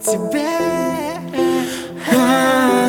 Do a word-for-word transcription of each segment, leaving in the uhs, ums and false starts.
тебе. А,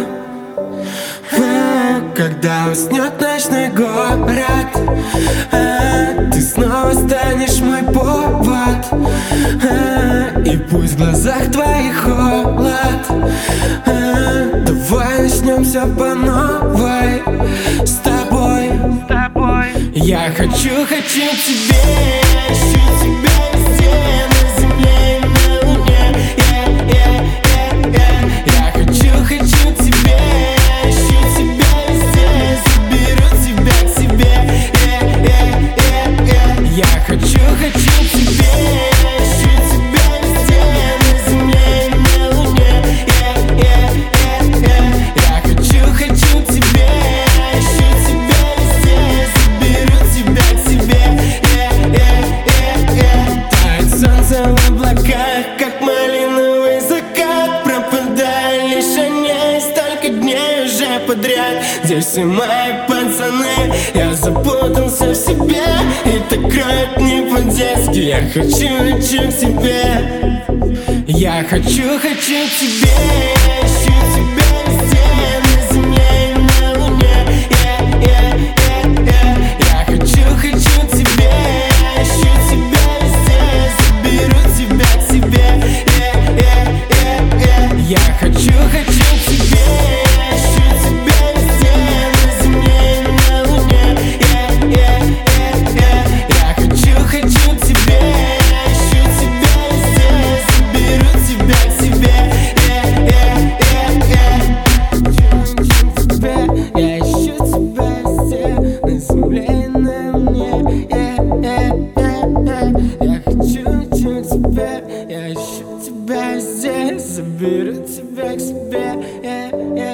а, когда уснет ночной город, а, ты снова станешь мой повод, а, и пусть в глазах твоих холод, а, давай начнем все по новой с тобой, с тобой. Я хочу, хочу тебе, ищу тебя везде, на земле и на луне. Yeah, yeah, yeah, yeah. Я хочу, хочу тебе, ищу тебя везде, заберу тебя к себе. Yeah, yeah, yeah, yeah. Я хочу, хочу тебе, ищу тебя везде, на земле и на луне. Yeah, yeah, yeah, yeah. Я хочу, хочу тебе, ищу тебя везде, заберу тебя к себе. Yeah, yeah, yeah, yeah. Тает солнце в облаках, как малиновый закат. Пропадаю лишь они, столько дней уже подряд. Где все мои пацаны? Я запутался в себе, и так кроет не по-детски. Я хочу, хочу к тебе. Я хочу, хочу к тебе. Ищу тебя везде, на земле и на луне. Yeah, yeah, yeah, yeah. Я хочу, хочу к тебе. Ищу тебя везде, заберу тебя к себе. Yeah, yeah, yeah, yeah. Я хочу, хочу к тебе. Ищу тебя везде, на земле и на луне. Yeah, yeah, yeah, yeah. Я хочу, хочу к тебе. Ищу тебя везде, заберу тебя к себе. Yeah, yeah, yeah, yeah. Я ищу тебя везде, на земле и на луне. Yeah, yeah, yeah, yeah. Я хочу, хочу к тебе. Я ищу тебя везде, заберу тебя к себе. Yeah, yeah.